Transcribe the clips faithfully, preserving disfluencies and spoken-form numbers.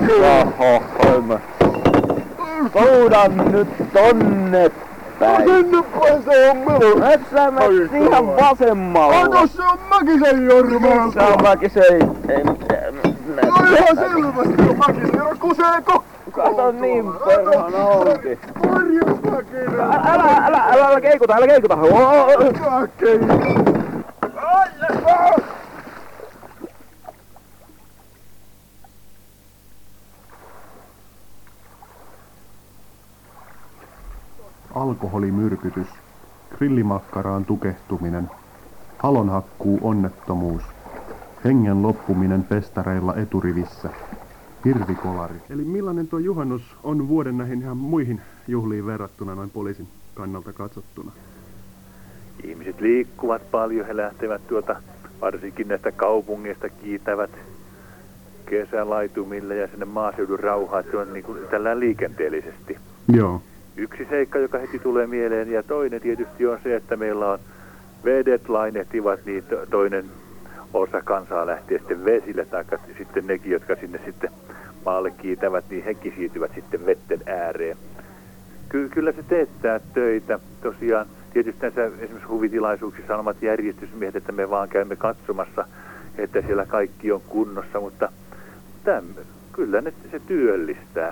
Oho, kolme. Soudan nyt tonne päin. Sinne päin se on minun. Et sä menet ihan vasemmalle. Aina se on Mäkisen Jorma. Se on Mäkisen... No ihan selvästi on Mäkisen Jorma, kusee kokkoon. Kato niin perhana onkin. Morjens Mäkinen. Älä, älä, älä, älä, älä keikuta, älä keikuta. Älä keikuta. Ai, ai. Alkoholimyrkytys, grillimakkaraan tukehtuminen, halonhakkuu onnettomuus, hengen loppuminen festareilla eturivissä, hirvikolari. Eli millainen tuo juhannus on vuoden näihin ihan muihin juhliin verrattuna noin poliisin kannalta katsottuna? Ihmiset liikkuvat paljon, he lähtevät tuota, varsinkin näistä kaupungeista kiitävät kesälaitumille ja sinne maaseudun rauhaan, se on niin kuin tällä liikenteellisesti. Joo. Yksi seikka, joka heti tulee mieleen, ja toinen tietysti on se, että meillä on vedet lainehtivat, niin toinen osa kansaa lähtee sitten vesille, tai sitten nekin, jotka sinne sitten maalle kiitävät, niin hekin siirtyvät sitten vetten ääreen. Ky- kyllä se teettää töitä. Tosiaan tietysti näissä esimerkiksi huvitilaisuuksissa on omat järjestysmiehet, että me vaan käymme katsomassa, että siellä kaikki on kunnossa, mutta tämän, kyllä ne, se työllistää.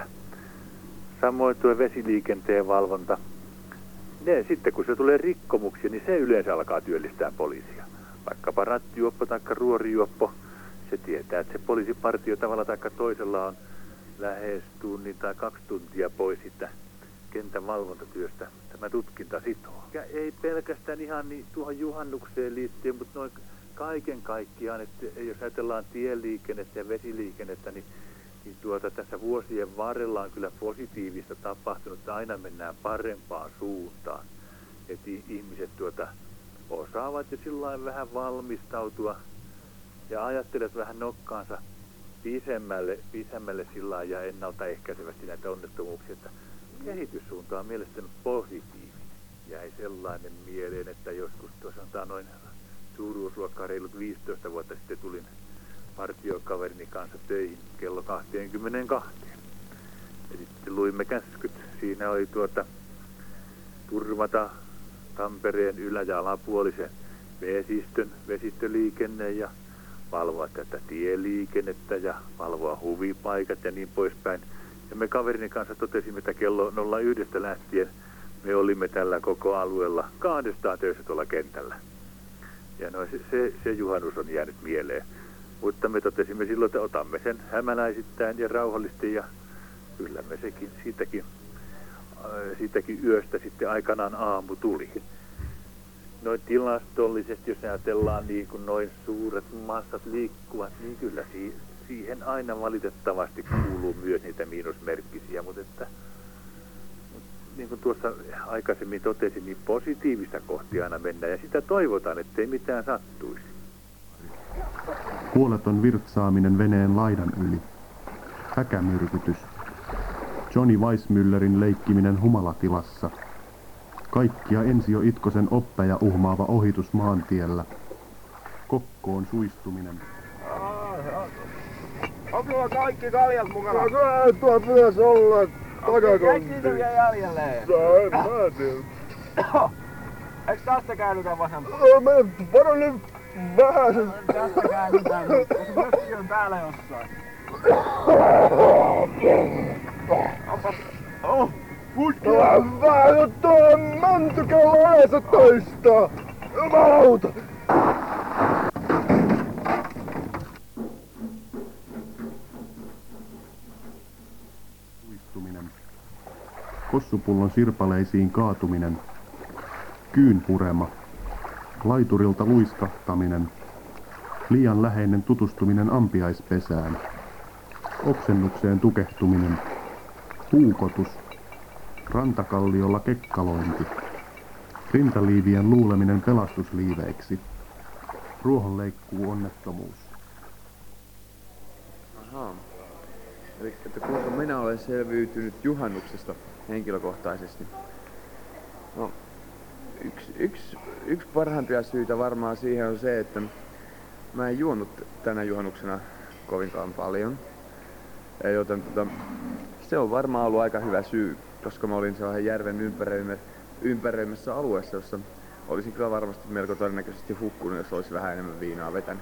Samoin tuo vesiliikenteen valvonta. Ne, sitten kun se tulee rikkomuksia, niin se yleensä alkaa työllistää poliisia. Vaikkapa rattijuoppo tai ruorijuoppo, se tietää, että se poliisipartio tavalla tai toisella on lähes tunnin tai kaksi tuntia pois siitä kentän valvontatyöstä. Tämä tutkinta sitoo. Ja ei pelkästään ihan niin tuohon juhannukseen liittyen, mutta noin kaiken kaikkiaan, että jos ajatellaan tieliikennettä ja vesiliikennettä, niin Niin tuota, tässä vuosien varrella on kyllä positiivista tapahtunut, että aina mennään parempaan suuntaan. Että ihmiset tuota, osaavat jo sillain vähän valmistautua ja ajattelevat vähän nokkaansa pisemmälle, pisemmälle sillain ja ennaltaehkäisevästi näitä onnettomuuksia. Että kehityssuunta on mielestäni positiivinen. Jäi sellainen mieleen, että joskus tuossa on noin suuruusluokkaa reilut viisitoista vuotta sitten tulin partiokaverini kanssa töihin kello kaksikymmentäkaksi. Ja sitten luimme käskyt. Siinä oli tuota turvata Tampereen ylä- ja alapuolisen vesistön, vesistöliikenne ja valvoa tätä tieliikennettä ja valvoa huvipaikat ja niin poispäin. Ja me kaverini kanssa totesimme, että kello nolla yksi lähtien me olimme tällä koko alueella kahdestaan töissä tuolla kentällä. Ja no, se, se, se juhannus on jäänyt mieleen. Mutta me totesimme silloin, että otamme sen hämäläisittäin ja rauhallisesti ja kyllä me sekin siitäkin, äh, siitäkin yöstä sitten aikanaan aamu tuli. Noin tilastollisesti, jos ajatellaan niin kuin noin suuret massat liikkuvat, niin kyllä si- siihen aina valitettavasti kuuluu myös niitä miinusmerkkisiä, mutta että niin kuin tuossa aikaisemmin totesin, niin positiivista kohti aina mennään ja sitä toivotaan, ettei mitään sattuisi. Huoleton virtsaaminen veneen laidan yli. Häkämyrkytys. Johnny Weissmüllerin leikkiminen humalatilassa. Kaikkia Ensio Itkosen oppeja uhmaava ohitus maantiellä. Kokkoon suistuminen. Onko kaikki kaljat mukana? No kyllä tuo pitäisi olla takakontti. Jäikö niitä vielä jäljelle? No en mä tiedä. Eikö tästä käännytään vasempaan? No mä varo nyt vähän sen. Tästä käännytään. Mökki on täällä jossain. Onpas... Oh! Putkilla! Vähän nyt tuo mäntykello yhdeksäntoista! Jumalauta! Suistuminen. Kossupullon sirpaleisiin kaatuminen. Kyyn purema. Laiturilta luiskahtaminen. Liian läheinen tutustuminen ampiaispesään. Oksennukseen tukehtuminen. Huukotus. Rantakalliolla kekkalointi. Rintaliivien luuleminen pelastusliiveiksi. Ruohonleikkuu onnettomuus. Ahaa. Eli että kuinka minä olen selviytynyt juhannuksesta henkilökohtaisesti. No, yksi, yksi, yksi parhaimpia syitä varmaan siihen on se, että mä en juonut tänä juhannuksena kovinkaan paljon. Ja joten tota, se on varmaan ollut aika hyvä syy, koska mä olin sellaisen järven ympäröimä, ympäröimässä alueessa, jossa olisin kyllä varmasti melko todennäköisesti hukkunut, jos olisi vähän enemmän viinaa vetänyt.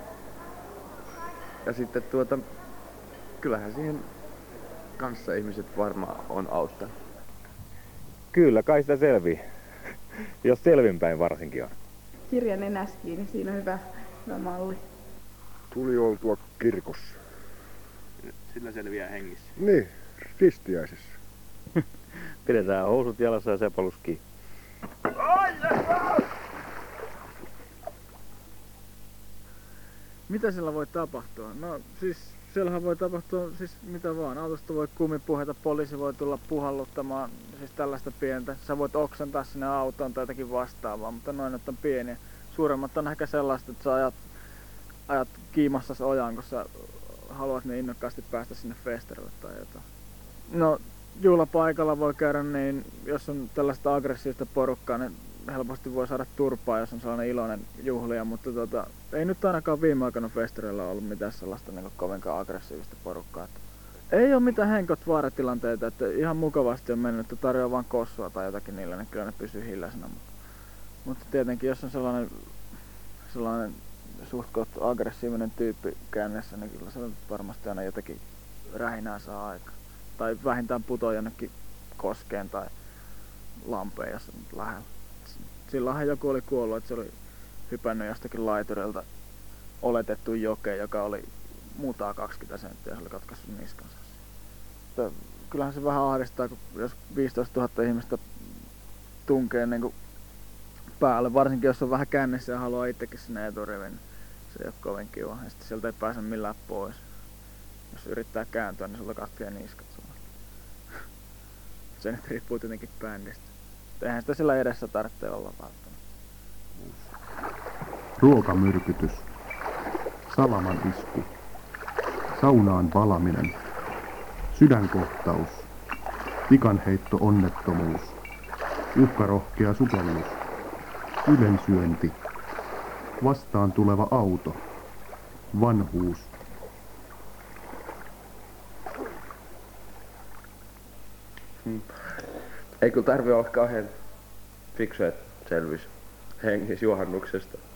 Ja sitten tuota, kyllähän siihen kanssa ihmiset varmaan on auttanut. Kyllä, kai sitä selvii. Jos selvinpäin varsinkin on. Kirja nenässä kiinni, siinä on hyvä, hyvä malli. Tuli oltua kirkossa. Sillä selviää hengissä. Niin, ristiäisessä. Pidetään housut jalassa ja sepalus kiinni. Mitä siellä voi tapahtua? No siis siellähän voi tapahtua siis mitä vaan. Autosta voi kumipuheta, poliisi voi tulla puhalluttamaan, siis tällaista pientä. Sä voit oksentaa sinne autoon tai jotakin vastaavaa, mutta noin on pieniä. Suuremmat on ehkä sellaista, että sä ajat, ajat kiimassas ojaan, kun sä haluat niin innokkaasti päästä sinne festarille tai jotain. No juhlapaikalla voi käydä niin, jos on tällaista aggressiivista porukkaa, niin helposti voi saada turpaa, jos on sellainen iloinen juhlia, mutta tota, ei nyt ainakaan viime aikoina festareilla ollut mitään sellaista niin kovinkaan aggressiivista porukkaa. Että ei ole mitään henkot vaaratilanteita, että ihan mukavasti on mennyt, että tarjoaa vaan kossua tai jotakin niille, niin kyllä ne pysyy hiljaisena. Mutta, mutta tietenkin jos on sellainen, sellainen suht kohta aggressiivinen tyyppi käänneessä, niin kyllä se varmasti aina jotakin rähinää saa aikaan. Tai vähintään putoaa jonnekin koskeen tai lampeen, jos on lähellä. Silloinhan joku oli kuollut, että se oli hypännyt jostakin laiturilta oletettu jokeen, joka oli muutaa kaksikymmentä senttiä, se oli katkaissut niskansa. Mutta kyllähän se vähän ahdistaa, kun jos viisitoistatuhatta ihmistä tunkee niin kuin päälle, varsinkin jos on vähän kännissä ja haluaa itsekin sinne eturiviin, niin se ei ole kovin kiva. Ja sitten sieltä ei pääse millään pois. Jos yrittää kääntyä, niin sulta katkeaa niskat suoraan. Se nyt riippuu tietenkin bändistä. Eihän sitä sillä edessä tarvitse olla välttämättä. Ruokamyrkytys. Salaman isku. Saunaan palaminen. Sydänkohtaus. Tikanheitto onnettomuus. Uhkarohkea sukellus. Ylensyönti. Vastaan tuleva auto. Vanhuus. Hmm. Ei kyllä tarvi olla kauhean fiksu, että selvis hengissä juhannuksesta.